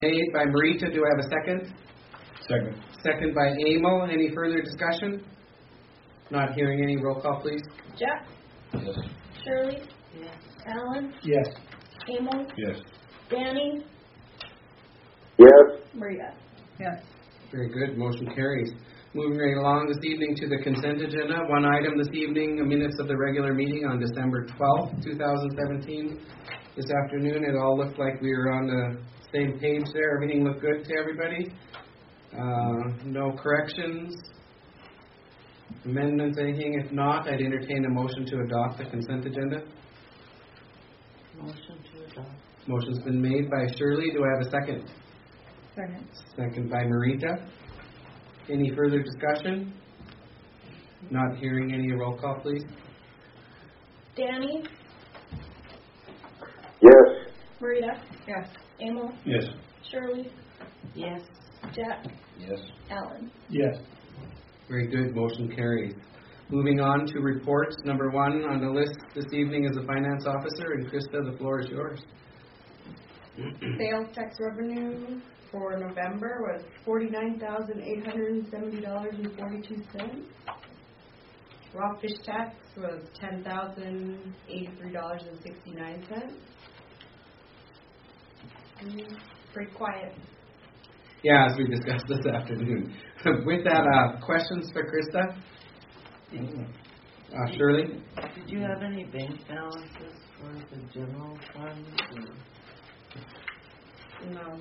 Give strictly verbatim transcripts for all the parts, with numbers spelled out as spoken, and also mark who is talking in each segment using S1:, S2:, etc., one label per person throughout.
S1: Made by Marita. Do I have a second?
S2: Second.
S1: Second by Amo. Any further discussion? Not hearing any. Roll call, please.
S3: Jack?
S2: Yes.
S3: Shirley? Yes. Alan?
S2: Yes.
S3: Amo?
S2: Yes.
S3: Danny?
S4: Yes.
S3: Maria? Yes.
S1: Very good. Motion carries. Moving right along this evening to the consent agenda. One item this evening, minutes of the regular meeting on December twelfth, twenty seventeen. This afternoon, it all looked like we were on the same page there. Everything looked good to everybody. Uh, no corrections, amendments, anything. If not, I'd entertain a motion to adopt the consent agenda.
S5: Motion to adopt.
S1: Motion's been made by Shirley. Do I have a second?
S3: Second.
S1: Second by Marita. Any further discussion? Not hearing any. Roll call, please.
S3: Danny?
S4: Yes.
S3: Maria? Yes. Amo?
S2: Yes.
S3: Shirley?
S5: Yes.
S3: Jack?
S2: Yes.
S3: Alan?
S2: Yes.
S1: Very good. Motion carries. Moving on to reports. Number one on the list this evening is the finance officer. And Krista, the floor is yours.
S6: Sales tax revenue for November was forty-nine thousand eight hundred seventy dollars and forty-two cents. Raw fish tax was ten thousand eighty-three dollars and sixty-nine cents. Pretty quiet.
S1: Yeah, as we discussed this afternoon. With that, uh, questions for Krista? Uh, Shirley?
S5: Did you have any bank balances for the general fund?
S6: No.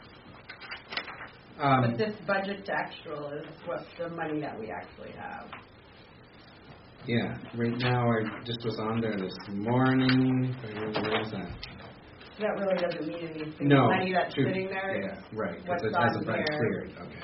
S1: Um,
S6: But this budget to actual is what the money that we actually have.
S1: yeah, right now I just was on there this morning. Where was that?
S6: That really doesn't mean anything.
S1: No.
S6: The money that's
S1: true.
S6: sitting there.
S1: Yeah, right.
S6: what's
S1: Because it
S6: on
S1: hasn't been
S6: there.
S1: cleared. Okay.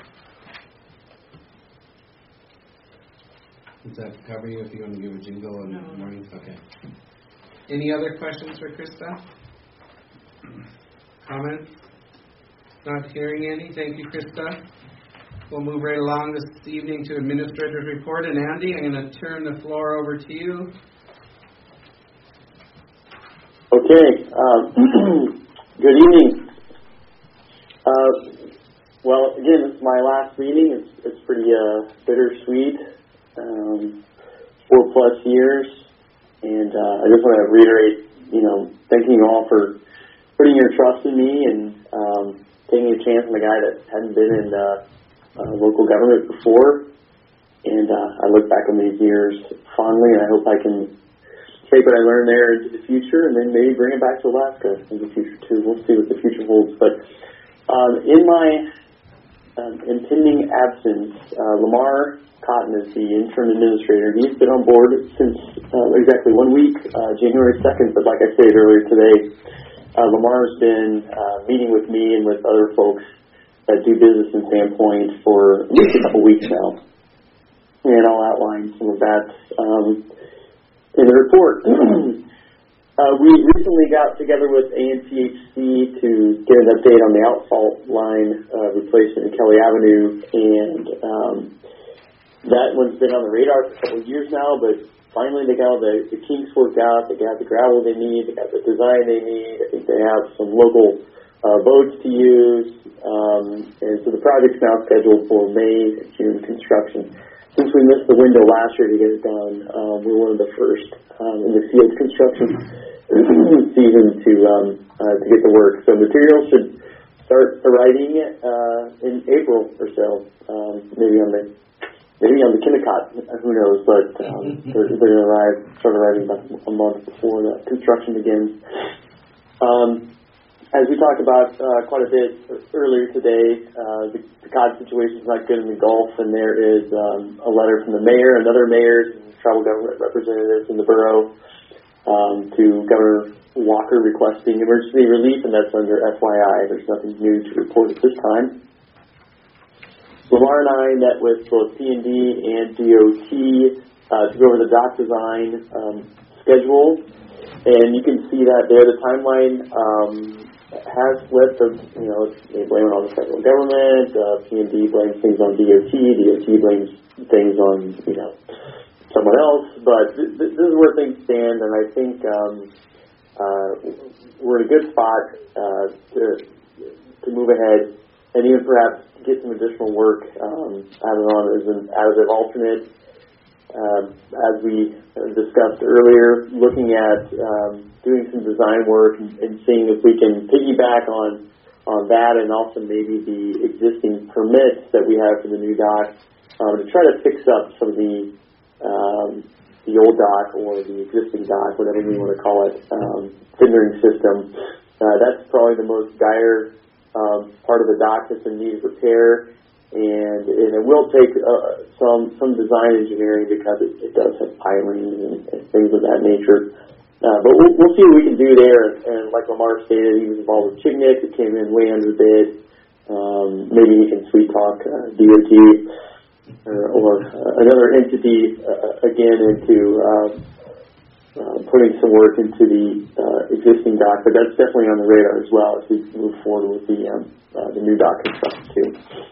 S1: Does that cover you if you want to give a jingle in
S6: No.
S1: the morning? Okay. Any other questions for Krista? Comments? Not hearing any. Thank you, Krista. We'll move right along this evening to Administrator's Report. And Andy, I'm going to turn the floor over to you.
S4: Okay. Um, good evening. Uh, well, again, this is my last meeting. It's, it's pretty uh, bittersweet. Um, four plus years. And uh, I just want to reiterate, you know, thanking you all for putting your trust in me and um, taking a chance on a guy that hadn't been in uh, uh, local government before. And uh, I look back on these years fondly, and I hope I can take what I learned there into the future and then maybe bring it back to Alaska in the future, too. We'll see what the future holds. But um, in my um, impending absence, uh, Lamar Cotton is the interim administrator. He's been on board since uh, exactly one week, uh, January second. But like I stated earlier today, uh, Lamar's been uh, meeting with me and with other folks that do business in Sandpoint for at least a couple weeks now. And I'll outline some of that um, in the report. uh, we recently got together with A N P H C to get an update on the outfall line uh, replacement in Kelly Avenue, and um, that one's been on the radar for a couple of years now, but finally they got all the, the kinks worked out. They got the gravel they need, they got the design they need. I think they have some local uh, boats to use, um, and so the project's now scheduled for May, June construction. Since we missed the window last year to get it done, um, we're one of the first um, in the field construction season to um, uh, to get the work. So materials should start arriving uh, in April or so, um, maybe on the maybe on the Kennecott, who knows? But um, they're, they're going to arrive, start arriving about a month before the construction begins. Um, As we talked about uh, quite a bit earlier today, uh, the, the C O D situation is not good in the Gulf, and there is um, a letter from the mayor and other mayors and tribal government representatives in the borough um, to Governor Walker requesting emergency relief, and that's under F Y I. There's nothing new to report at this time. Lamar and I met with both P and D and D O T uh, to go over the dock design um, schedule, and you can see that there. The timeline Um, has slipped. Of, you know, they blame it on the federal government. Uh, P and D blames things on D O T. D O T blames things on, you know, someone else. But th- th- this is where things stand, and I think um, uh, we're in a good spot uh, to to move ahead and even perhaps get some additional work um, added on as an additive alternate. Um, as we discussed earlier, looking at um, doing some design work and, and seeing if we can piggyback on on that, and also maybe the existing permits that we have for the new dock um, to try to fix up some of the um, the old dock or the existing dock, whatever you want to call it, um, fingering system. Uh, that's probably the most dire um, part of the dock that's in need of repair. And, and it will take uh, some some design engineering because it, it does have pilings and, and things of that nature. Uh, but we'll, we'll see what we can do there. And like Lamar stated, he was involved with Chignik. It came in way under bid. Um, maybe he can sweet talk uh, D O T or, or uh, another entity uh, again into uh, uh, putting some work into the uh, existing dock. But that's definitely on the radar as well as we move forward with the um, uh, the new dock construction too.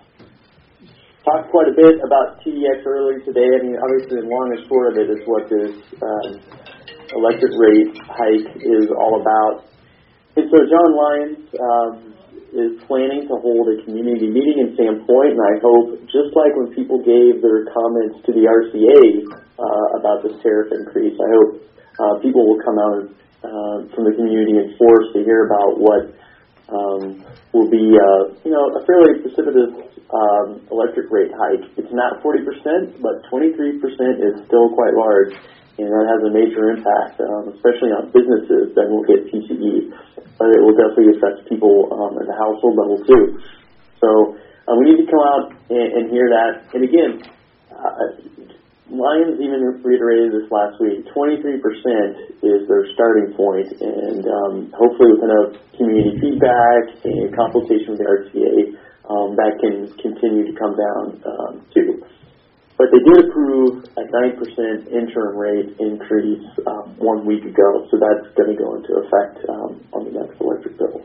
S4: Talked quite a bit about T D X earlier today. I mean, obviously, the long and short of it is what this um, electric rate hike is all about. And so John Lyons um, is planning to hold a community meeting in Sandpoint, and I hope, just like when people gave their comments to the R C A uh, about this tariff increase, I hope uh, people will come out uh, from the community in force to hear about what um, will be, uh, you know, a fairly precipitous Um, electric rate hike. It's not forty percent, but twenty-three percent is still quite large, and that has a major impact, um, especially on businesses that will get P C E, but it will definitely affect people um, at the household level too. So uh, we need to come out and, and hear that. And again, uh, Lions even reiterated this last week, twenty-three percent is their starting point, and um, hopefully with enough community feedback and consultation with the R C A, Um, that can continue to come down um, too. But they did approve a nine percent interim rate increase um, one week ago, so that's going to go into effect um, on the next electric bill.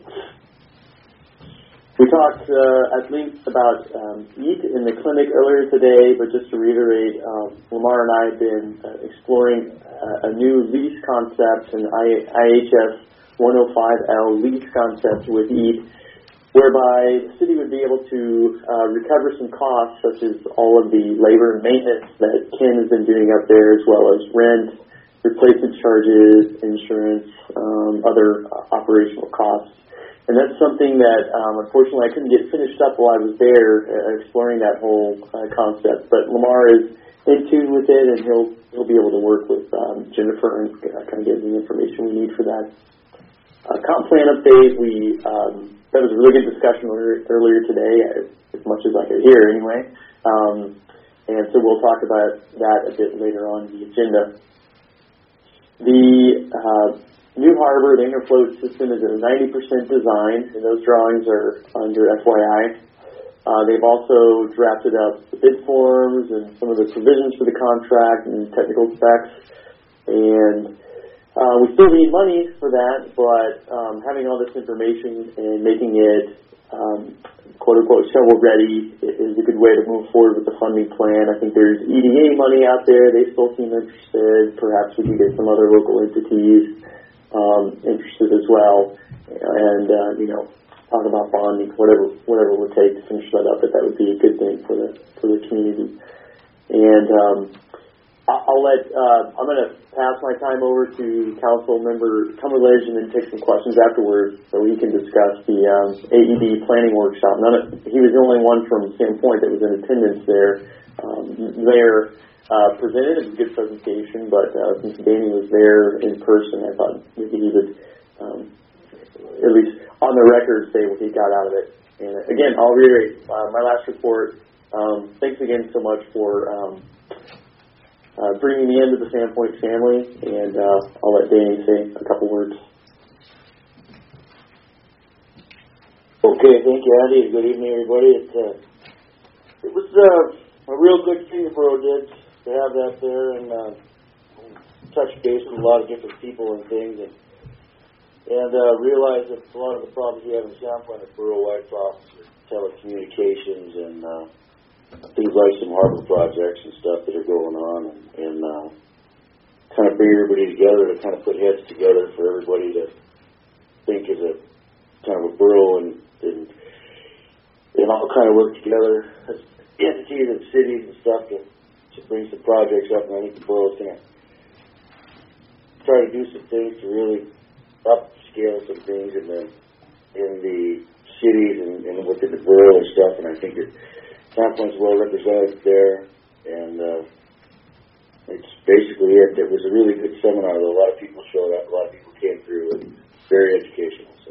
S4: We talked uh, at length about um, EAT in the clinic earlier today, but just to reiterate, um, Lamar and I have been uh, exploring uh, a new lease concept, an I H S one oh five L lease concept with EAT, whereby the city would be able to uh, recover some costs, such as all of the labor and maintenance that Ken has been doing up there, as well as rent, replacement charges, insurance, um, other uh, operational costs. And that's something that, um, unfortunately, I couldn't get finished up while I was there uh, exploring that whole uh, concept. But Lamar is in tune with it, and he'll he'll be able to work with um, Jennifer and uh, kind of get the information we need for that. Uh, comp plan update, we... Um, That was a really good discussion earlier today, as much as I could hear anyway. Um, and so we'll talk about that a bit later on the agenda. The uh, new harbor, the interfloat system, is at a ninety percent design, and those drawings are under F Y I. Uh, they've also drafted up the bid forms and some of the provisions for the contract and technical specs. And Uh, we still need money for that, but um, having all this information and making it um, quote-unquote shovel-ready is a good way to move forward with the funding plan. I think there's E D A money out there. They still seem interested. Perhaps we can get some other local entities um, interested as well. And, uh, you know, talk about bonding, whatever whatever it would take to finish that up, but that would be a good thing for the, for the community. And um, I'll let, uh, I'm going to pass my time over to Council Member Cumberledge and then take some questions afterwards so he can discuss the um, A E D planning workshop. None of, he was the only one from Sandpoint that was in attendance there. Um, there uh, presented, it was a good presentation, but uh, since Danny was there in person, I thought maybe he would um, at least on the record say what he got out of it. And again, I'll reiterate uh, my last report. Um, thanks again so much for um, Uh, bringing me into the Sandpoint family, and uh, I'll let Danny say a couple words.
S2: Okay, thank you, Andy. Good evening, everybody. It, uh, it was uh, a real good thing Borough did to have that there and uh, touch base with a lot of different people and things, and and uh, realize that a lot of the problems we have in Sandpoint at Borough-wide problems with telecommunications and uh, things like some harbor projects and stuff that are going on, and, and uh, kind of bring everybody together to kind of put heads together for everybody to think as a kind of a borough and, and kind of work together as entities and cities and stuff to, to bring some projects up, and I think the borough's going to try to do some things to really upscale some things in the in the cities and, and within the borough and stuff, and I think that Sandpoint's well represented there, and uh, it's basically it. It was a really good seminar, though. A lot of people showed up, a lot of people came through, and very educational. So.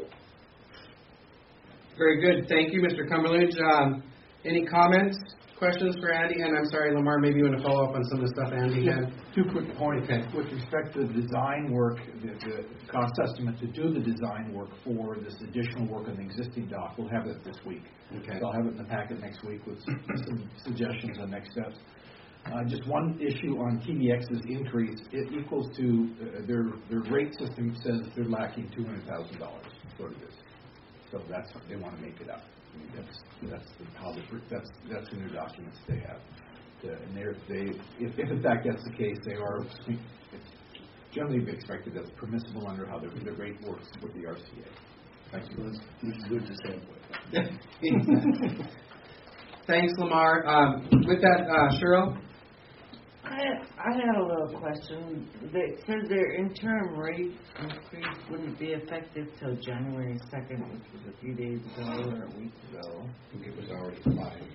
S1: Very good. Thank you, Mister Cumberledge. Um, any comments, questions for Andy? And I'm sorry, Lamar, maybe you want to follow up on some of the stuff Andy had?
S7: Two quick points.
S1: Okay.
S7: With respect to the design work, the, the cost estimate to do the design work for this additional work on the existing dock, we'll have it this week.
S1: Okay.
S7: So I'll have it in the packet next week with some, some suggestions on next steps. Uh, just one issue on T D X's increase. It equals to uh, their their rate system says they're lacking two hundred thousand dollars. What it is. So that's they want to make it up. I mean, that's that's the, how the, that's that's in their documents they have. Uh, and they're, they if, if in fact that's the case, they are it's generally be expected that's permissible under how the, the rate works with the R C A. Thank you.
S8: It's good to say.
S1: Thanks, Lamar. Um, with that, uh, Cheryl.
S5: I I had a little question. They said their interim rate increase wouldn't be effective till January second, which was a few days ago or a week ago.
S1: I think it was already applied.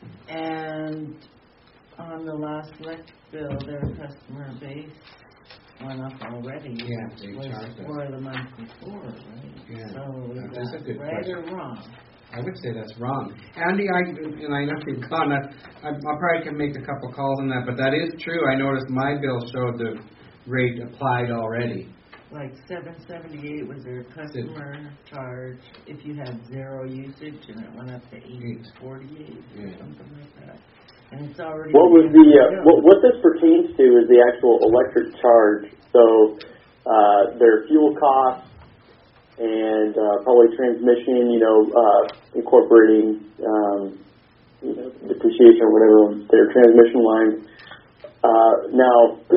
S5: And on the last electric bill, their customer base went up already.
S1: Yeah, they
S5: was
S1: charged us.
S5: for the month before, right?
S1: Yeah,
S5: So is
S1: that's a
S5: that
S1: good
S5: right
S1: question.
S5: or wrong?
S1: I would say that's wrong. Andy, I, and I know you've gone, I, I probably can make a couple calls on that, but that is true. I noticed my bill showed the rate applied already.
S5: Like seven seventy-eight was their customer charge if you had zero usage, and it went up to eight forty-eight or
S1: Yeah.
S5: something like that. And it's already.
S4: What was the uh, what, what this pertains to is the actual electric charge. So uh, their fuel costs and uh, probably transmission, you know, uh, incorporating um, you know, depreciation or whatever on their transmission lines. Uh, now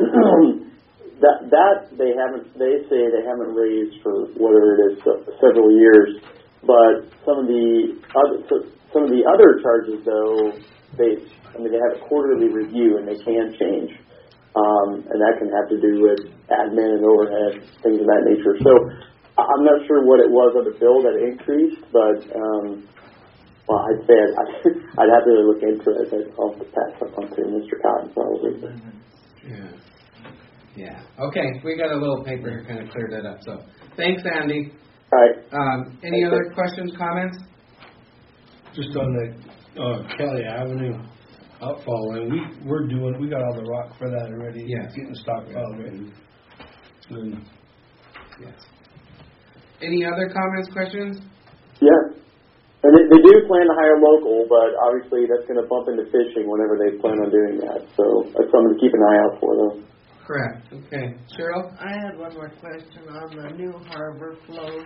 S4: that that they haven't, they say they haven't raised for whether it is several years, but some of the other some of the other charges though they. I mean, they have a quarterly review, and they can change. Um, and that can have to do with admin and overhead, things of that nature. So I'm not sure what it was on the bill that increased, but, um, well, I'd say I'd, I'd have to look into it. I'll have to pass up on to Mister Cotton, probably.
S1: Yeah. Yeah. Okay, we got a little paper here kind of cleared that up. So thanks, Andy.
S4: All right.
S1: Um, any
S4: Thanks,
S1: other
S4: sir.
S1: questions, comments?
S8: Just on the uh, Kelly Avenue outfall line, we we're doing we got all the rock for that already.
S1: Yes.
S8: Getting stockpiled, right? And
S1: Yes. Any other comments, questions?
S4: Yeah. And they, they do plan to hire local, but obviously that's going to bump into fishing whenever they plan on doing that. So that's something to keep an eye out for, though.
S1: Correct. Okay. Cheryl?
S5: I had one more question on the new harbor float.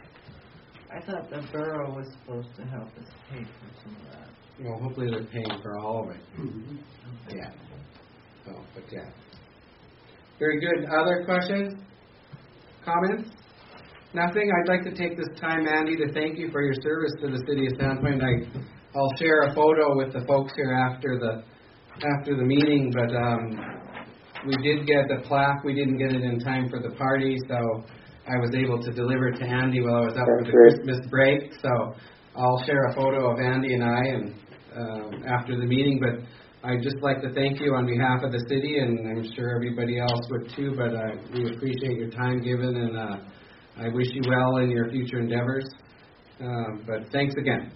S5: I thought the borough was supposed to help us pay for some of that.
S1: Well, hopefully they're paying for all of it. Yeah. So, but yeah. Very good. Other questions? Comments? Nothing? I'd like to take this time, Andy, to thank you for your service to the city of Sandpoint. I, I'll share a photo with the folks here after the after the meeting, but um, we did get the plaque. We didn't get it in time for the party, so I was able to deliver it to Andy while I was up for
S4: That's
S1: the
S4: great.
S1: Christmas break. So I'll share a photo of Andy and I and um, after the meeting, but I'd just like to thank you on behalf of the city, and I'm sure everybody else would too, but uh, we appreciate your time given, and uh, I wish you well in your future endeavors. Um, but thanks again.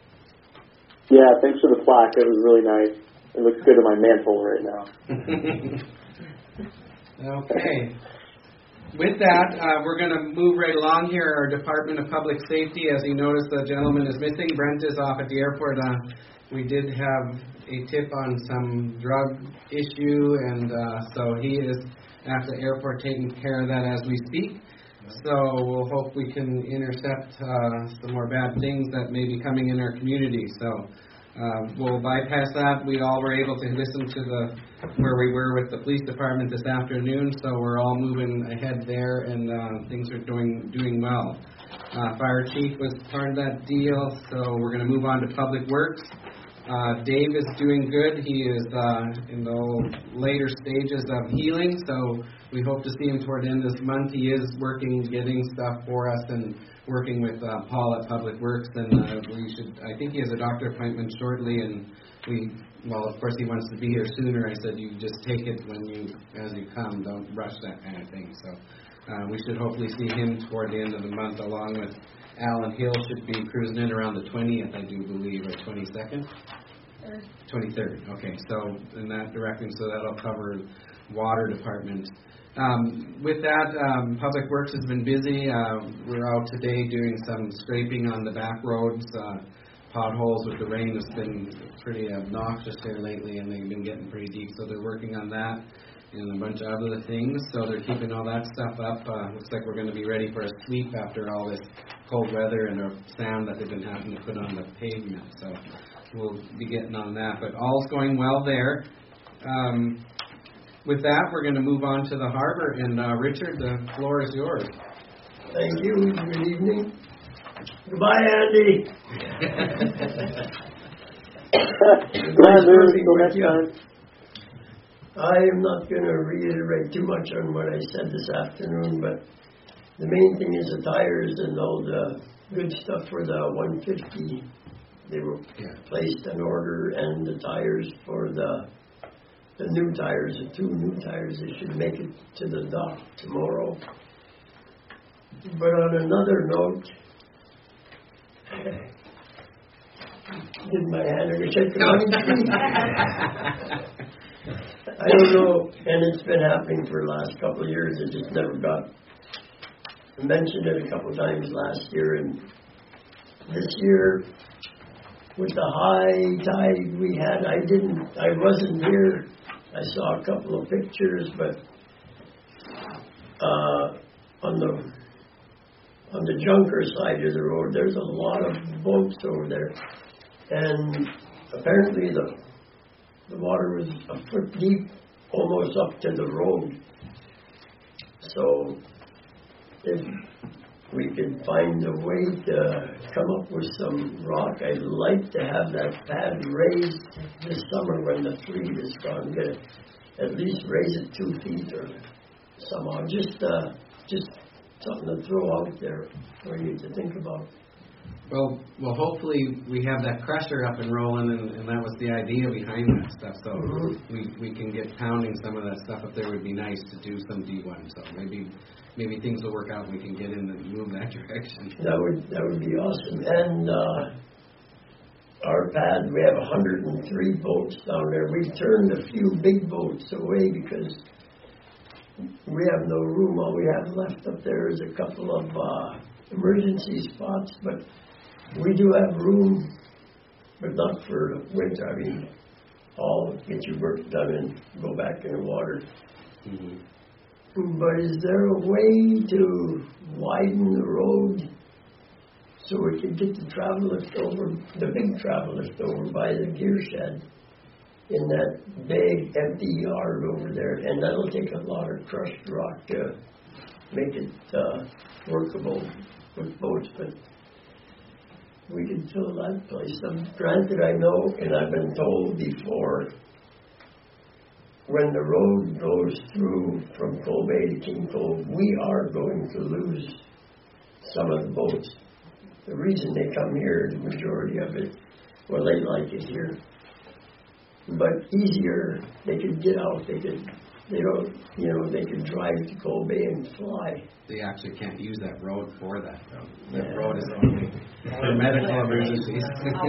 S4: Yeah, thanks for the plaque. It was really nice. It looks good in my mantle right now.
S1: Okay. With that, uh, we're going to move right along here. Our Department of Public Safety, as you notice, the gentleman is missing. Brent is off at the airport. Uh, we did have a tip on some drug issue, and uh, so he is at the airport taking care of that as we speak. So we'll hope we can intercept uh, some more bad things that may be coming in our community. So uh, we'll bypass that. We all were able to listen to the where we were with the police department this afternoon. So we're all moving ahead there, and uh, things are doing doing well. Uh, Fire chief was part of that deal, so we're going to move on to Public Works. Uh, Dave is doing good. He is uh, in the later stages of healing, so we hope to see him toward the end of this month. He is working, getting stuff for us, and working with uh, Paul at Public Works. And uh, we should. I think he has a doctor appointment shortly, and we. Well, of course, he wants to be here sooner. I said, you just take it when you, as you come. Don't rush that kind of thing. So uh, we should hopefully see him toward the end of the month, along with Alan Hill. Should be cruising in around the twentieth, I do believe, or twenty-second. twenty-third. Okay, so in that direction, so that'll cover water department. Um, with that, um, Public Works has been busy. Uh, we're out today doing some scraping on the back roads. Uh, potholes with the rain has been pretty obnoxious there lately, and they've been getting pretty deep, so they're working on that and a bunch of other things. So they're keeping all that stuff up. Uh, looks like we're going to be ready for a sweep after all this cold weather and the sand that they've been having to put on the pavement. So we'll be getting on that, but all's going well there. Um, with that, we're going to move on to the harbor, and uh, Richard, the floor is yours.
S9: Thank you. Good evening. Goodbye, Andy.
S4: Glad there is so much time.
S9: I am not going to reiterate too much on what I said this afternoon, but the main thing is the tires and all the good stuff for the one fifty. They were
S1: Yeah.
S9: placed in order, and the tires for the the new tires, the two new tires, they should make it to the dock tomorrow. But on another note, did my hand in a check the money? I don't know, and it's been happening for the last couple of years. It just never got I mentioned it a couple of times last year, and this year, with the high tide we had, I didn't, I wasn't here. I saw a couple of pictures, but uh, on the on the Junker side of the road, there's a lot of boats over there, and apparently the the water was a foot deep, almost up to the road. So if we could find a way to come up with some rock, I'd like to have that pad raised this summer when the fleet is gone. Get it, at least raise it two feet or somehow. Just, uh, just something to throw out there for you to think about.
S1: Well, well, hopefully we have that crusher up and rolling, and, and that was the idea behind that stuff. So
S9: Mm-hmm.
S1: we we can get pounding some of that stuff up there. Would be nice to do some D one. So maybe maybe things will work out, and we can get in and move that direction.
S9: That would that would be awesome. And uh, our pad, we have one hundred three boats down there. We turned a few big boats away because we have no room. All we have left up there is a couple of uh, emergency spots, but we do have room, but not for the winter. I mean, all get your work done and go back in the water.
S1: Mm-hmm.
S9: But is there a way to widen the road so we can get the travel lift over, the big travel lift over by the gear shed in that big empty yard over there? And that'll take a lot of crushed rock to make it uh, workable with boats, but we can fill that place. Um, granted, I know, and I've been told before, when the road goes through from Cold Bay to King Cove, we are going to lose some of the boats. The reason they come here, the majority of it, well, they like it here. But easier, they could get out, they could, they don't, you know, they could drive to Cold Bay and fly.
S1: They actually can't use that road for that, though. That
S9: Yeah.
S1: road is only for medical emergencies.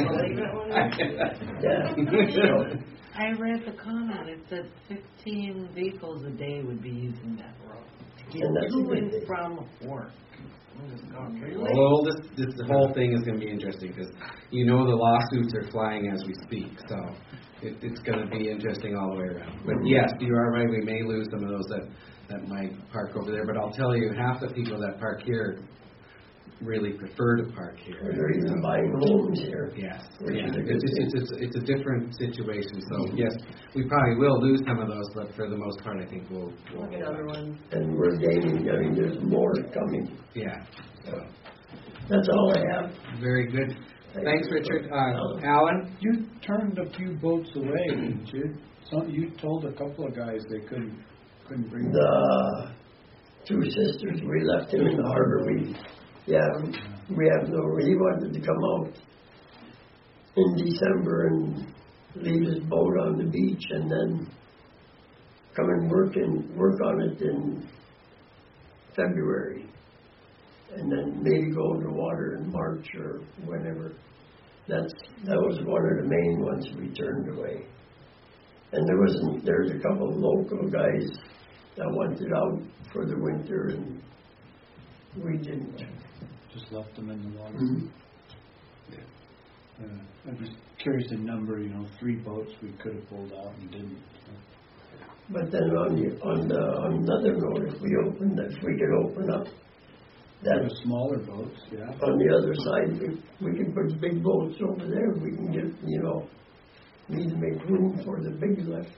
S9: Yeah. So,
S5: I read the comment, it said fifteen vehicles a day would be using that road to get
S9: And that's
S5: to
S9: a good
S5: and
S9: thing.
S5: from work. I'm just going, really?
S1: Well, this, this the whole thing is going to be interesting because you know the lawsuits are flying as we speak, so it, it's going to be interesting all the way around. But yes, you are right. We may lose some of those that, that might park over there. But I'll tell you, half the people that park here really prefer to park here.
S9: they're even buying homes here.
S1: Yes,
S9: Which
S1: yeah.
S9: is a good
S1: It's, it's, it's, it's a different situation. So yes, we probably will lose some of those, but for the most part, I think we'll. we'll
S6: Look at other ones.
S9: And we're gaining, I mean, there's more coming.
S1: Yeah. So,
S9: That's all I have.
S1: Very good. Thanks,
S9: you.
S1: Richard. Uh, Alan?
S8: You turned a few boats away, didn't you? Some, you told a couple of guys they couldn't couldn't bring them.
S9: The two sisters, we left him in the harbor. We, yeah, we have no, he wanted to come out in December and leave his boat on the beach and then come and work and work on it in February. And then maybe go into water in March or whenever. That's, that was one of the main ones we turned away. And there wasn't, there's a couple of local guys that wanted out for the winter and we didn't.
S8: Just left them in the water.
S9: Mm-hmm.
S8: Yeah. Uh, I'm just curious the number, you know, three boats we could have pulled out and didn't.
S9: But then on the, on the, on another note, if we open, if we could open up that
S8: The smaller boats, yeah.
S9: on the other side, we, we can put big boats over there, we can get, you know, need to make room for the big lift.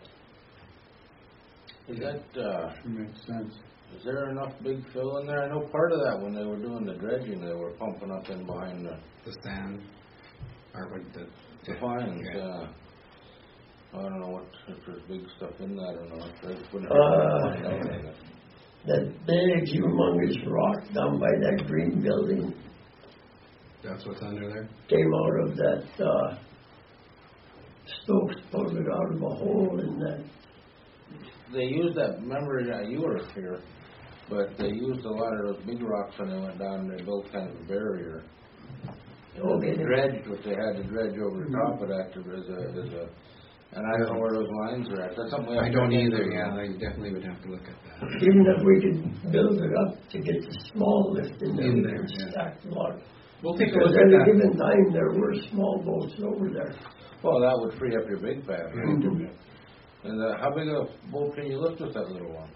S10: Is that, uh,
S8: Sure makes sense.
S10: is there enough big fill in there? I know part of that when they were doing the dredging, they were pumping up in behind the,
S1: The sand. Or what the...
S10: the fines,
S1: Yeah.
S10: uh, I don't know what, if there's big stuff in that or not. I wouldn't
S9: Uh,
S10: find out on it.
S9: That big humongous rock down by that green building
S1: That's what's under there?
S9: came out of that, uh, Stokes pulled it out of a hole in that.
S10: They used that, remember, uh, you were here, but they used a lot of those big rocks when they went down and they built kind of a barrier. And then they
S9: Okay.
S10: dredged, what they had to dredge over the top of that to, as a, as a, and I don't know where those lines are at. That's something we have
S1: I
S10: to
S1: don't
S10: look
S1: either,
S10: into.
S1: yeah. I definitely would have to look at that.
S9: Even if we could build it up to get the small lift in there,
S1: In
S9: we
S1: there,
S9: could
S1: yeah.
S9: stack the water.
S1: We'll take a
S9: Because
S1: look
S9: at
S1: at
S9: a
S1: that.
S9: given time, there were small boats over there.
S10: Well, that would free up your big pad, right?
S9: Mhm.
S10: And uh, how big a boat can you lift with that little one?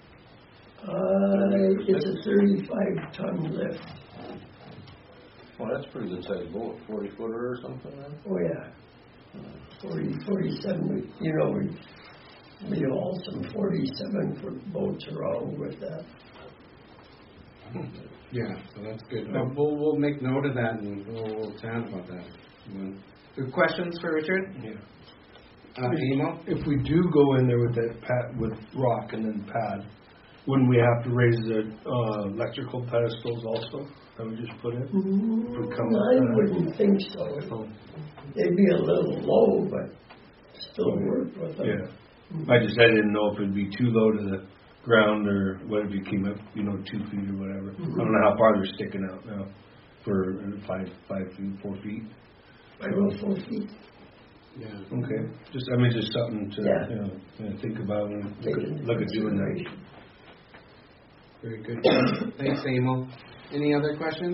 S9: Uh, it's a thirty-five ton lift.
S10: Well, that's a pretty good sized boat, forty footer or something then?
S9: Oh, yeah. Forty, forty-seven, you know, we, we haul some forty-seven foot boats around with that.
S1: Yeah, so that's good. Uh, we'll, we'll make note of that and we'll, we'll chat about that. Mm. Good questions for Richard?
S8: Yeah.
S1: Uh, Emo?
S8: If we do go in there with that pad, with rock and then pad, wouldn't we have to raise the uh, electrical pedestals also? That we just put in?
S9: Mm,
S8: come
S9: I
S8: up, uh,
S9: wouldn't think so.
S8: Oh,
S9: They'd be a little low, but still work with them.
S8: yeah. I just I didn't know if it'd be too low to the ground or what if you came up, you know, two feet or whatever. I don't know how far they're sticking out now for uh, five, five feet, four feet.
S9: I go four feet.
S1: Yeah.
S8: Okay. Just I mean, just something to
S9: Yeah.
S8: you know, you know, think about and
S9: Take
S8: look
S9: into
S8: at, look at doing that.
S9: consideration.
S1: Very good. Thanks, Emo. Any other questions?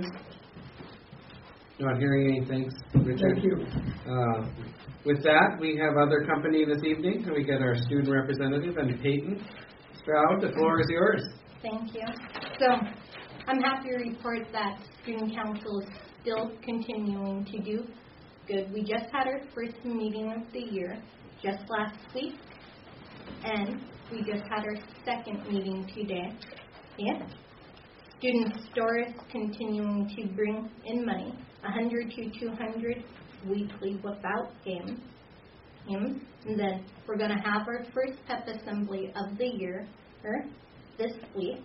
S1: Not hearing any thanks, Richard.
S9: Thank you.
S1: Uh, with that, we have other company this evening. We get our student representative and Peyton Stroud. The floor is yours.
S11: Thank you. So, I'm happy to report that Student Council is still continuing to do good. We just had our first meeting of the year just last week, and we just had our second meeting today. Yeah. Student Store is continuing to bring in money, one hundred to two hundred weekly without games. games. And then we're going to have our first pep assembly of the year er, this week,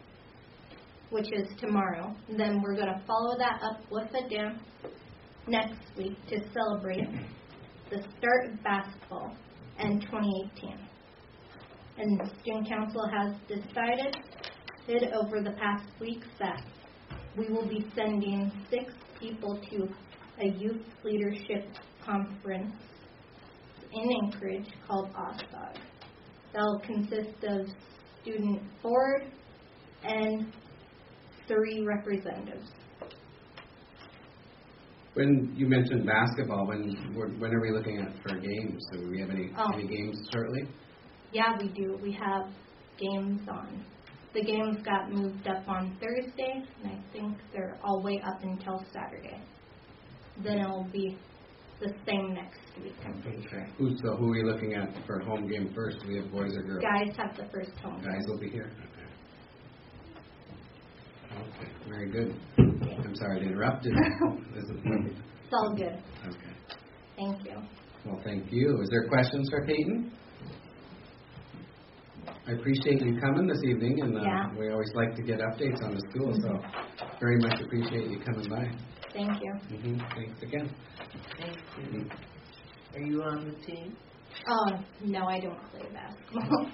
S11: which is tomorrow. And then we're going to follow that up with a dance next week to celebrate the start of basketball in twenty eighteen. And Student Council has decided over the past weeks that we will be sending six people to a youth leadership conference in Anchorage called O S O G. That'll consist of student board and three representatives.
S1: When you mentioned basketball, when when are we looking at for games? Do we have any,
S11: Oh.
S1: any games shortly?
S11: Yeah, we do. We have games on. The games got moved up on Thursday, and I think they're all the way up until Saturday. Then it'll be the same next week, I'm pretty sure.
S1: Who's so who are we looking at for home game first? Do we have boys or girls?
S11: Guys have the first home game.
S1: Guys will be here. Okay. Okay. Very good. I'm sorry to interrupt. Is
S11: It's all good.
S1: Okay.
S11: Thank you.
S1: Well, thank you. Is there questions for Peyton? I appreciate you coming this evening, and uh,
S11: Yeah.
S1: we always like to get updates on the school, so very much appreciate you coming by.
S11: Thank you.
S1: Mm-hmm. Thanks again.
S5: Thank you. Are you on the team?
S11: Oh, no, I don't play basketball.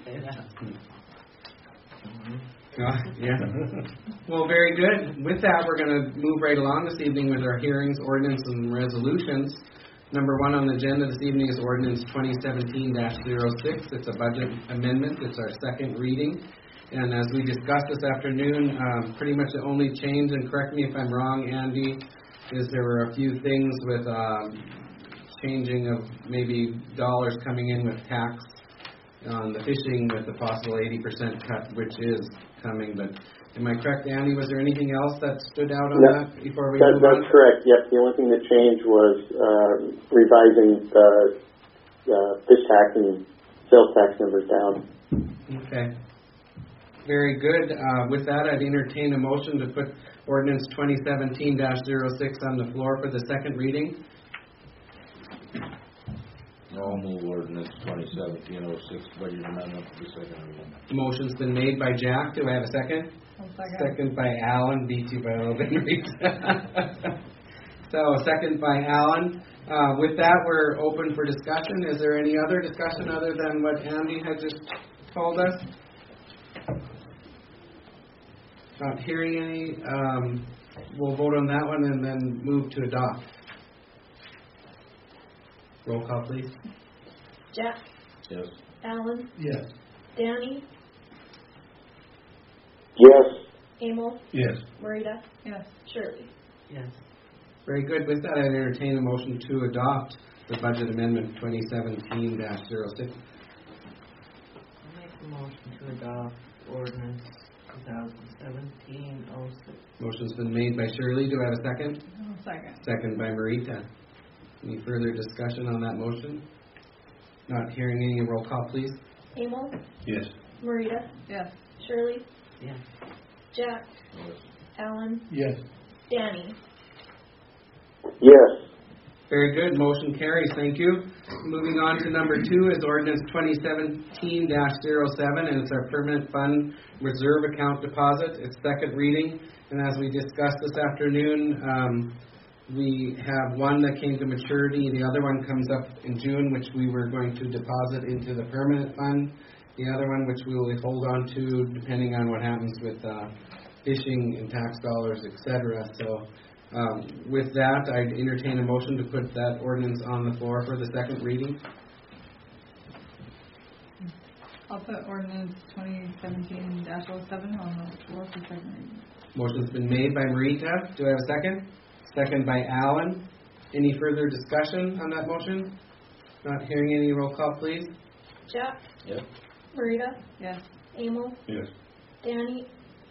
S1: Uh, yeah. Well, very good. With that, we're going to move right along this evening with our hearings, ordinance, and resolutions. Number one on the agenda this evening is ordinance twenty seventeen dash zero six. It's a budget amendment. It's our second reading. And as we discussed this afternoon, um, pretty much the only change, and correct me if I'm wrong, Andy, is there were a few things with um, changing of maybe dollars coming in with tax on the fishing with the possible eighty percent cut, which is coming. But am I correct, Andy? Was there anything else that stood out on
S4: No,
S1: that before we
S4: that,
S1: move
S4: that's
S1: on?
S4: correct. Yep. The only thing that changed was uh, revising the uh, fish tax and sales tax numbers down.
S1: Okay. Very good. Uh, with that, I'd entertain a motion to put ordinance twenty seventeen dash zero six on the floor for the second reading.
S10: I'll move ordinance twenty seventeen oh six, budget amendment for the second reading.
S1: Motion's been made by Jack. Do I have a second? Second by Alan. Beat you by a little bit. So, second by Alan. Uh, with that, we're open for discussion. Is there any other discussion other than what Andy had just told us? Not hearing any. Um, we'll vote on that one and then move to adopt. Roll call, please.
S3: Jack,
S10: Yes.
S3: Alan,
S7: Yes.
S3: Danny,
S2: Yes.
S3: Emil,
S8: Yes.
S3: Marita. Yes. Shirley.
S5: Yes.
S1: Very good. With that, I entertain a motion to adopt the budget amendment twenty seventeen dash zero six.
S5: I'll make a motion to adopt ordinance twenty seventeen oh six.
S1: Motion's been made by Shirley. Do I have a second?
S3: Second.
S1: Second by Marita. Any further discussion on that motion? Not hearing any. Roll call, please.
S3: Emil,
S8: Yes.
S3: Marita. Yes. Shirley,
S5: Yes.
S3: Jack,
S10: Yes.
S3: Alan,
S7: Yes.
S3: Danny.
S2: Yes.
S1: Very good. Motion carries. Thank you. Moving on to number two is ordinance twenty seventeen dash zero seven, and it's our permanent fund reserve account deposit. It's second reading, and as we discussed this afternoon, um, we have one that came to maturity. The other one comes up in June, which we were going to deposit into the permanent fund. The other one, which we will hold on to depending on what happens with uh, fishing and tax dollars, et cetera. So um, with that, I'd entertain a motion to put that ordinance on the floor for the second reading.
S12: I'll put ordinance twenty seventeen dash oh seven on the floor for second reading.
S1: Motion's been made by Marita. Do I have a second? Second by Alan. Any further discussion on that motion? Not hearing any. Roll call, please.
S3: Jack,
S10: Yep.
S3: Marita.
S12: Yes.
S3: Emil,
S8: Yes.
S3: Danny,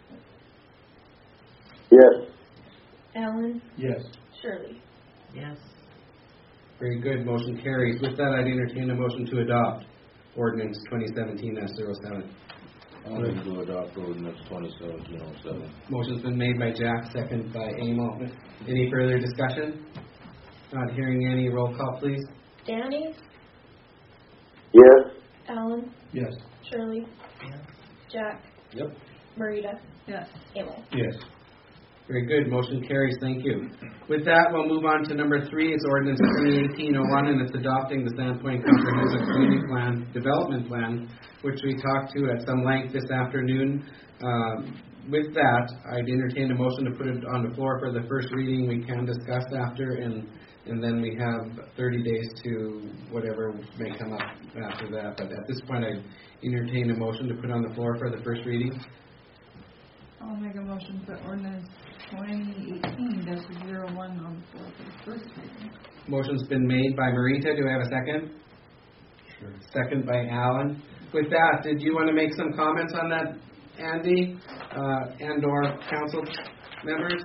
S2: Yes.
S3: Alan,
S7: Yes.
S3: Shirley.
S5: Yes.
S1: Very good. Motion carries. With that, I'd entertain a motion to adopt ordinance twenty seventeen dash zero seven.
S10: I'll move to adopt ordinance twenty seventeen oh seven.
S1: Motion's been made by Jack, second by Emil. Any further discussion? Not hearing any. Roll call, please.
S3: Danny,
S2: Yes.
S3: Alan,
S7: Yes.
S3: Shirley,
S5: Yes.
S3: Jack,
S10: Yep.
S3: Marita,
S12: Yes.
S3: Emil.
S8: Yes.
S1: Very good. Motion carries. Thank you. With that, we'll move on to number three. It's ordinance twenty eighteen oh one, and it's adopting the Sandpoint Comprehensive Community Plan, Development Plan, which we talked to at some length this afternoon. Um, with that, I'd entertain a motion to put it on the floor for the first reading. We can discuss after, and and then we have thirty days to whatever may come up after that. But at this point, I'd entertain a motion to put on the floor for the first reading.
S12: I'll make a motion to put ordinance twenty eighteen dash zero one on the floor for the first reading.
S1: Motion's been made by Marita. Do I have a second?
S8: Sure.
S1: Second by Alan. With that, did you want to make some comments on that, Andy, uh, and or council members?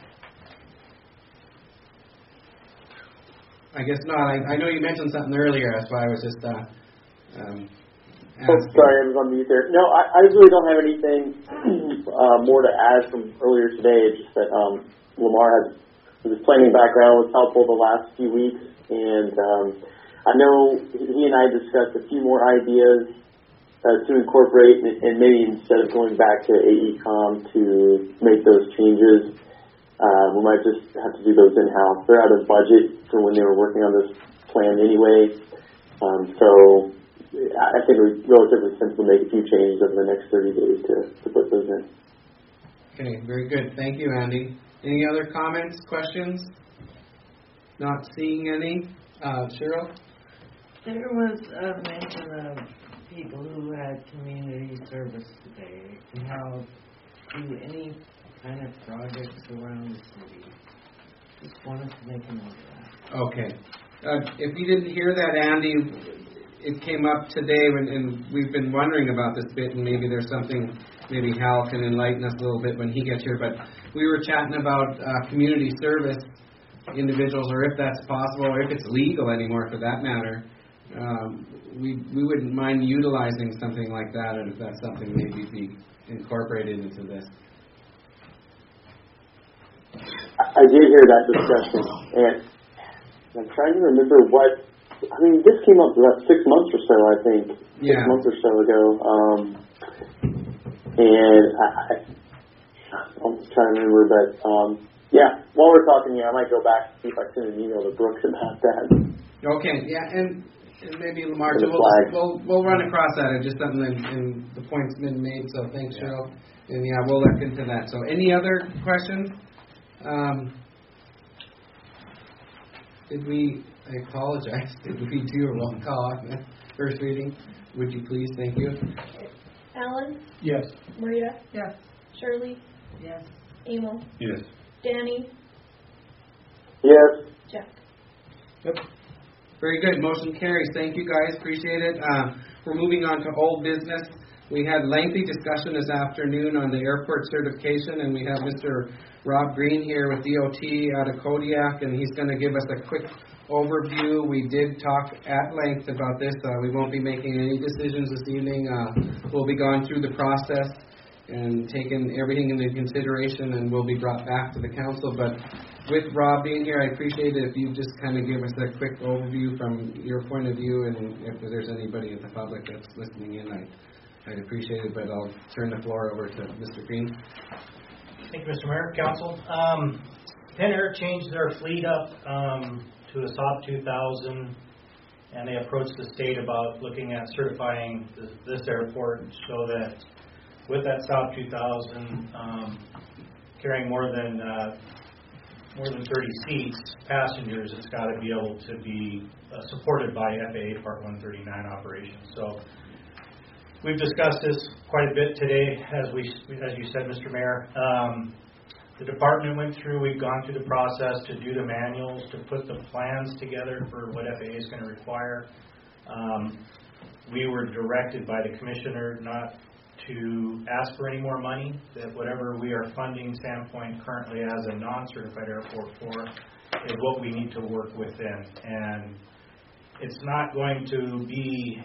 S1: I guess not. I, I know you mentioned something earlier. That's why I was just uh, um,
S4: Oh,
S1: asking.
S4: sorry, I was on mute there. No, I, I really don't have anything uh, more to add from earlier today. It's just that um, Lamar has his planning background was helpful the last few weeks, and um, I know he and I discussed a few more ideas uh, to incorporate, and, and maybe instead of going back to A E COM to make those changes, uh, we might just have to do those in-house. They're out of budget for when they were working on this plan anyway, um, so I think it was relatively simple to make a few changes over the next thirty days to, to put those in.
S1: Okay, very good. Thank you, Andy. Any other comments, questions? Not seeing any. Uh, Cheryl?
S5: There was a mention of people who had community service today and how do any kind of projects around the city. Just wanted to make a note of that.
S1: Okay. Uh, if you didn't hear that, Andy, it came up today, when, and we've been wondering about this bit, and maybe there's something, maybe Hal can enlighten us a little bit when he gets here, but we were chatting about uh, community service individuals, or if that's possible, or if it's legal anymore for that matter. Um, we we wouldn't mind utilizing something like that, and if that's something maybe be incorporated into this.
S4: I did hear that discussion, and I'm trying to remember what, I mean, this came up about six months or so, I think,
S1: yeah.
S4: six months or so ago, um, and I, I, I'm trying to remember, but, um, yeah, while we're talking here, I might go back and see if I send an email to Brooks about that.
S1: Okay, yeah, and, and maybe Lamar,
S4: And the
S1: we'll,
S4: flag.
S1: we'll, we'll run across that, it's just something, and, and the point's been made, so thanks,
S7: Yeah.
S1: Cheryl, and yeah, we'll look into that. So any other questions? Um, did we, I apologize, did we do a roll call on the first reading? Would you please, thank you.
S3: Alan?
S7: Yes.
S3: Marita?
S12: Yes.
S3: Shirley?
S5: Yes.
S3: Emil?
S8: Yes.
S3: Danny?
S4: Yes.
S3: Jack?
S1: Yep. Very good. Motion carries. Thank you, guys. Appreciate it. Uh, we're moving on to old business. We had lengthy discussion this afternoon on the airport certification, and we have Mister Rob Green here with D O T out of Kodiak, and he's going to give us a quick overview. We did talk at length about this. Uh, we won't be making any decisions this evening. Uh, we'll be going through the process and taking everything into consideration, and will be brought back to the council. But with Rob being here, I appreciate it if you just kind of give us a quick overview from your point of view, and if there's anybody in the public that's listening in, I, I'd appreciate it. But I'll turn the floor over to Mister Green.
S13: Thank you, Mister Mayor, Council. Um, Penn Air changed their fleet up um, to a S O P two thousand, and they approached the state about looking at certifying this, this airport so that with that S O P two thousand um, carrying more than uh, more than thirty seats, passengers, it's got to be able to be uh, supported by F A A Part one thirty-nine operations. So we've discussed this quite a bit today, as we, as you said, Mister Mayor. Um, the department went through, we've gone through the process to do the manuals, to put the plans together for what F A A is going to require. Um, we were directed by the commissioner not to ask for any more money, that whatever we are funding Sandpoint currently as a non-certified airport for is what we need to work within. And it's not going to be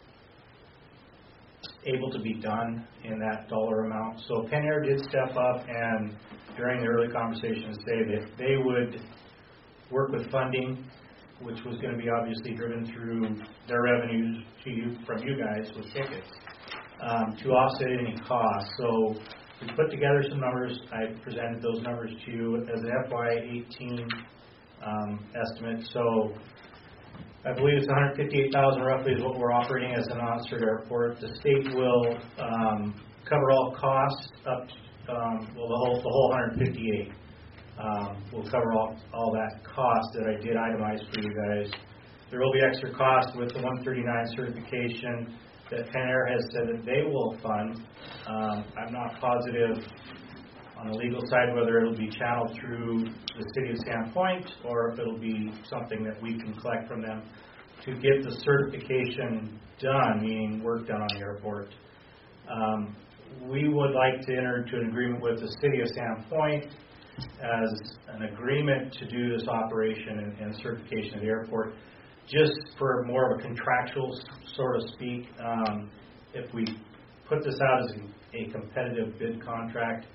S13: able to be done in that dollar amount. So Penn Air did step up and during the early conversations say that they would work with funding, which was going to be obviously driven through their revenues to you from you guys with tickets, um, to offset any costs. So we put together some numbers. I presented those numbers to you as an F Y eighteen um, estimate. So I believe it's one hundred fifty-eight thousand dollars roughly is what we're operating as a non-cert airport. The state will um, cover all costs up to, um, well, the whole, the whole one hundred fifty-eight. Um, we'll cover all, all that cost that I did itemize for you guys. There will be extra costs with the one thirty-nine certification that Penn Air has said that they will fund. Um, I'm not positive on the legal side whether it'll be channeled through the city of Sandpoint or if it'll be something that we can collect from them to get the certification done, meaning work done on the airport. Um, we would like to enter into an agreement with the city of Sandpoint as an agreement to do this operation and, and certification of the airport, just for more of a contractual, so to speak. Um, if we put this out as a, a competitive bid contract,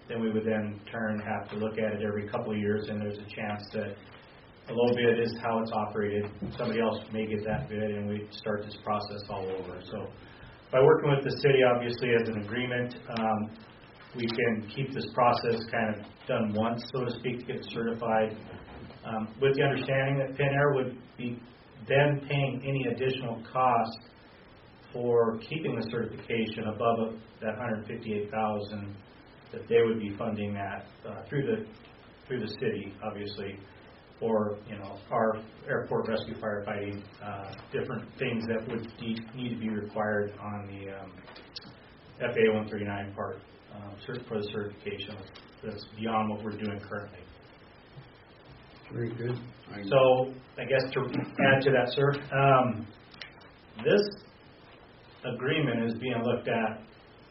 S13: then we would then turn, have to look at it every couple of years, and there's a chance that a low bid is how it's operated. Somebody else may get that bid, and we start this process all over. So by working with the city, obviously, as an agreement, um, we can keep this process kind of done once, so to speak, to get it certified, um, with the understanding that Pen Air would be then paying any additional cost for keeping the certification above that one hundred fifty-eight thousand dollars that they would be funding that uh, through the through the city, obviously, or you know our airport rescue firefighting, uh, different things that would need, need to be required on the um, F A A one thirty-nine part uh, for the certification. That's beyond what we're doing currently.
S1: Very good. I
S13: So I guess to add to that, sir, um, this agreement is being looked at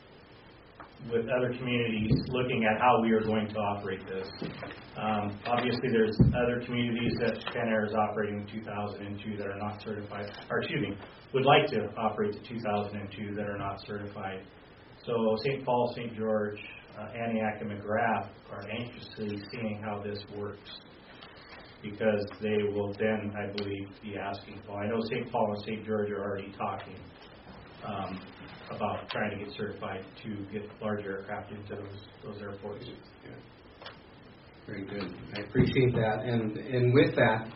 S13: with other communities looking at how we are going to operate this. Um, obviously, there's other communities that Pen Air is operating in two thousand two that are not certified, or excuse me, would like to operate the two thousand two that are not certified. So Saint Paul, Saint George, uh, Antioch, and McGrath are anxiously seeing how this works, because they will then, I believe, be asking. Well, I know Saint Paul and Saint George are already talking um, about trying to get certified to get larger aircraft into those those airports.
S1: Yeah. Very good. I appreciate that. And and with that,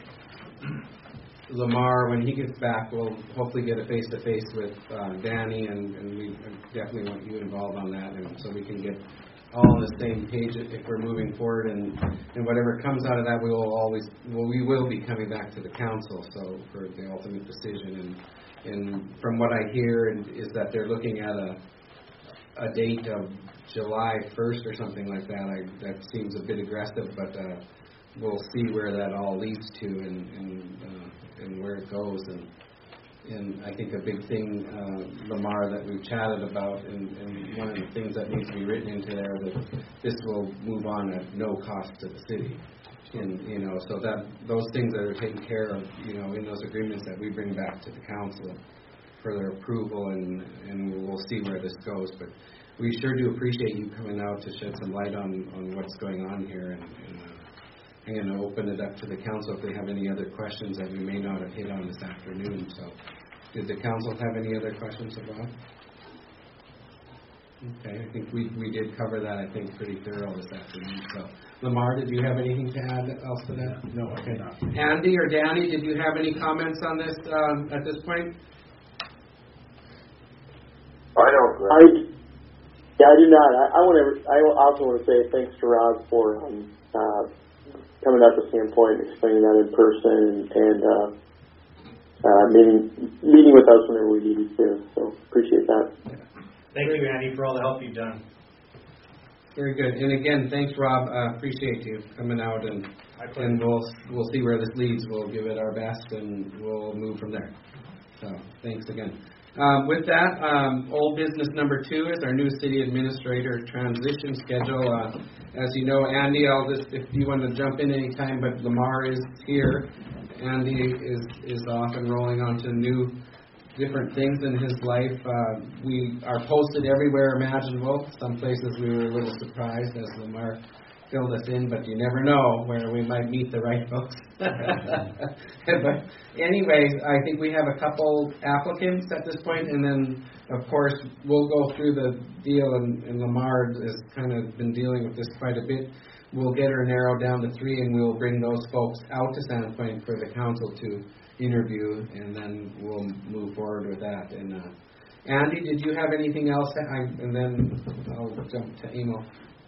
S1: Lamar, when he gets back, we'll hopefully get a face-to-face with uh, Danny, and, and we definitely want you involved on that, and so we can get all on the same page if we're moving forward, and, and whatever comes out of that, we will always, well, we will be coming back to the council, so for the ultimate decision. And, and from what I hear is that they're looking at a a date of July first or something like that. I, that seems a bit aggressive, but uh, we'll see where that all leads to, and and, uh, and where it goes. And And I think a big thing, uh, Lamar, that we've chatted about, and, and one of the things that needs to be written into there, that this will move on at no cost to the city. And, you know, so that those things that are taken care of, you know, in those agreements that we bring back to the council for their approval, and, and we'll see where this goes. But we sure do appreciate you coming out to shed some light on, on what's going on here. And, and uh, I'm going to open it up to the council if they have any other questions that we may not have hit on this afternoon. So, did the council have any other questions about? Okay, I think we we did cover that, I think, pretty thorough this afternoon. So, Lamar, did you have anything to add else to that?
S7: No, I
S1: okay.
S7: not.
S1: Andy or Danny, did you have any comments on this um, at this point?
S2: I don't.
S4: I, yeah, I do not. I, I want to. I also want to say thanks to Rob for um, uh, coming up with Sandpoint and explaining that in person, and, and uh, uh, meeting meeting with us whenever we needed to. So appreciate that.
S13: Thank you, Andy, for all the help you've done.
S1: Very good. And again, thanks, Rob. Uh, appreciate you coming out, and and we'll we'll see where this leads. We'll give it our best, and we'll move from there. So thanks again. Um, with that, um, old business number two is our new city administrator transition schedule. Uh, as you know, Andy, I'll just, if you want to jump in any time, but Lamar is here. Andy is, is off and rolling on to new, different things in his life. Uh, we are posted everywhere imaginable. Some places we were a little surprised as Lamar filled us in, but you never know where we might meet the right folks. But anyways, I think we have a couple applicants at this point, and then, of course, we'll go through the deal, and, and Lamar has kind of been dealing with this quite a bit. We'll get her narrowed down to three, and we'll bring those folks out to Sandpoint for the council to interview, and then we'll move forward with that. And uh, Andy, did you have anything else? I, and then I'll jump to Emil.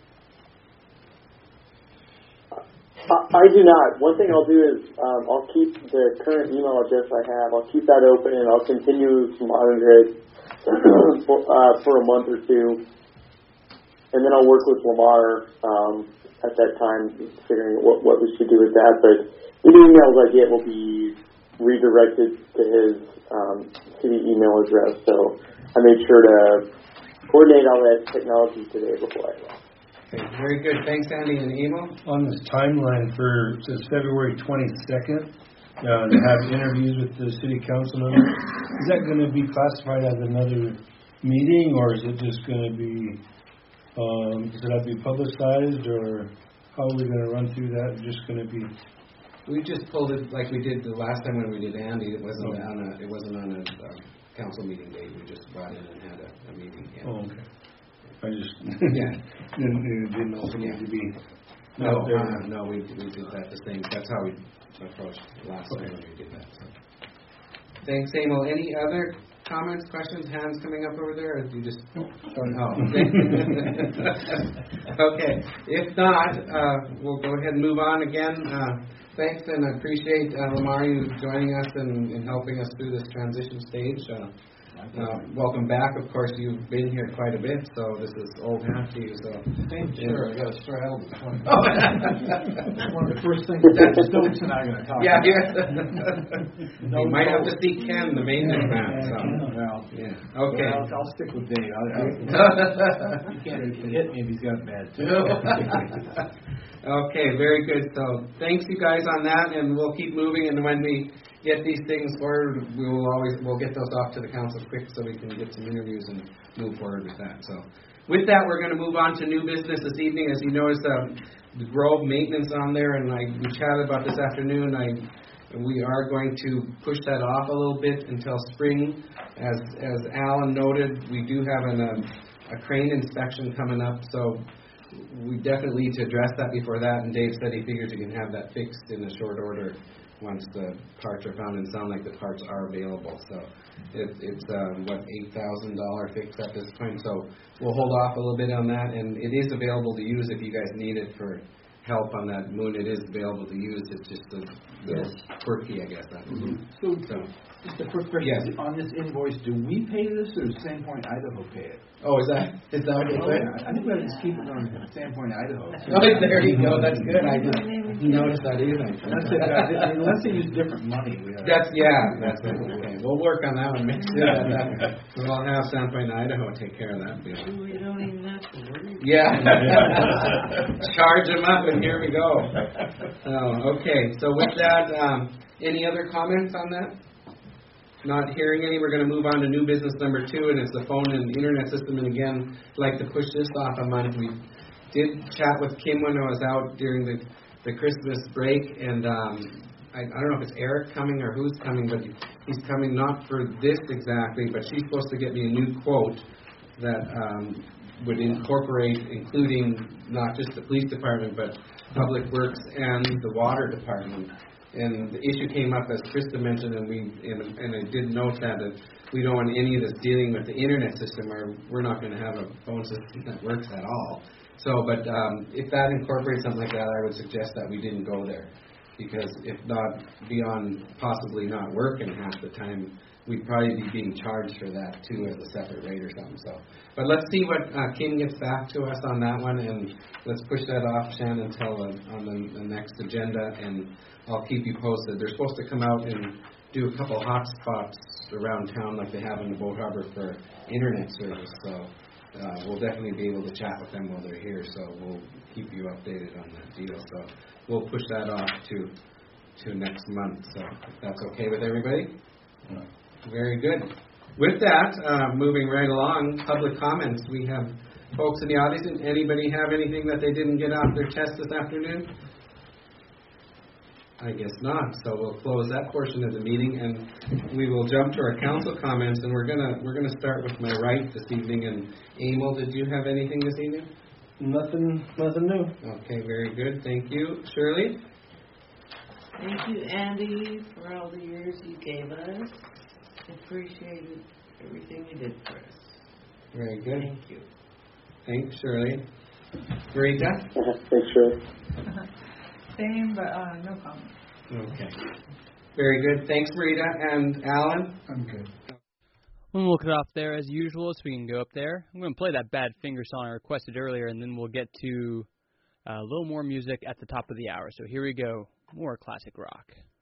S4: I do not. One thing I'll do is um, I'll keep the current email address I have. I'll keep that open, and I'll continue to monitor it for, uh, for a month or two, and then I'll work with Lamar um, at that time, figuring what, what we should do with that. But any emails I get will be redirected to his um, city email address. So I made sure to coordinate all that technology today before I left.
S1: Okay, very good. Thanks, Andy and Emil.
S8: On this timeline for, it says February twenty-second, uh, to have interviews with the city council members, is that going to be classified as another meeting, or is it just going to be Um, does it have to be publicized, or how are we gonna run through that? Just gonna be,
S1: We just pulled it like we did the last time when we did Andy. It wasn't
S8: Oh.
S1: on a, it wasn't on a uh, council meeting day. We just brought in and had a, a meeting. Yeah.
S8: oh, okay. I just,
S1: Yeah.
S8: didn't, didn't know if it needed to be
S1: No,
S8: out there.
S1: uh, no, we, we did that the same, that's how we approached it last time when we did that, so. Thanks, Emil. Any other comments, questions, hands coming up over there, or do you just? Oh, okay. Okay, if not, uh, we'll go ahead and move on again. Uh, thanks, and I appreciate, uh, Lamar, you joining us and, and helping us through this transition stage. Uh, Uh, welcome back. Of course, you've been here quite a bit, so this is old hat to you. So,
S7: Sure, I got a straddle this one.
S1: Oh.
S7: One of the first things that Stokes and I are going to talk
S1: Yeah,
S7: about.
S1: yeah. You might have to see Ken, the maintenance man. So.
S7: Well,
S1: Yeah. Okay.
S7: I'll, I'll stick with Dave. I, I, he can't hit me if he's got bad too.
S1: Okay, very good. So, thanks you guys on that, and we'll keep moving. And when we get these things forward, we will always we'll get those off to the council quick so we can get some interviews and move forward with that. So, with that, we're going to move on to new business this evening. As you notice, um, the Grove maintenance on there, and I we chatted about this afternoon. I we are going to push that off a little bit until spring. As as Alan noted, we do have an, um, a crane inspection coming up, so we definitely need to address that before that. And Dave said he figures you can have that fixed in a short order once the parts are found, and sound like the parts are available. So it, it's um, what eight thousand dollar fix at this point. So we'll hold off a little bit on that, and it is available to use if you guys need it for help on that moon. It is available to use. It's just a little quirky, I guess.
S7: Mm-hmm. So,
S1: so
S7: just a quick question.
S1: Yes.
S7: On this invoice, do we pay this, or does Sandpoint Idaho pay it?
S1: Oh, is that is that what they
S7: Oh,
S1: said?
S7: yeah. I think we ought to just keep it on Sandpoint Idaho.
S1: Oh, there you go. That's good. I didn't notice that either.
S7: Unless they, uh, unless they use different money. We ought to-
S1: That's yeah. That's it. Okay. We'll work on that one. Make sure that, that we'll have Sandpoint Idaho take care of that deal.
S5: We don't even have to worry.
S1: Yeah. Charge them up, and here we go. Oh, okay. So with that, um, any other comments on that? Not hearing any, we're going to move on to new business number two, and it's the phone and internet system. And again, I'd like to push this off a month. We did chat with Kim when I was out during the, the Christmas break, and um, I, I don't know if it's Eric coming or who's coming, but he's coming not for this exactly, but she's supposed to get me a new quote that um, would incorporate, including not just the police department, but Public Works and the water department. And the issue came up, as Krista mentioned, and we and, and I did note that, that we don't want any of this dealing with the internet system, or we're not going to have a phone system that works at all. So, but um, if that incorporates something like that, I would suggest that we didn't go there, because if not, beyond possibly not working half the time, we'd probably be being charged for that too as a separate rate or something. So, but let's see what uh, Kim gets back to us on that one, and let's push that off, Shannon, until uh, on the, the next agenda, and I'll keep you posted. They're supposed to come out and do a couple hot spots around town like they have in the Boat Harbor for internet service. So uh, we'll definitely be able to chat with them while they're here. So we'll keep you updated on that deal. So we'll push that off to to next month. So if that's okay with everybody. Yeah. Very good. With that, uh, moving right along, public comments. We have folks in the audience. Anybody have anything that they didn't get off their chest this afternoon? I guess not. So we'll close that portion of the meeting, and we will jump to our council comments. And we're gonna we're gonna start with my right this evening. And Emil, did you have anything this evening?
S8: Nothing, nothing new.
S1: Okay, very good. Thank you, Shirley.
S5: Thank you, Andy, for all the years you gave us. Appreciated everything you did for us.
S1: Very good.
S5: Thank you.
S1: Thanks, Shirley. Rita?
S4: Thanks, Shirley.
S12: Same, but uh, no comment.
S1: Okay. Very good. Thanks, Rita. And Alan?
S7: I'm good.
S14: We'll look it off there as usual, so we can go up there. I'm going to play that Bad Finger song I requested earlier, and then we'll get to uh, a little more music at the top of the hour. So here we go. More classic rock.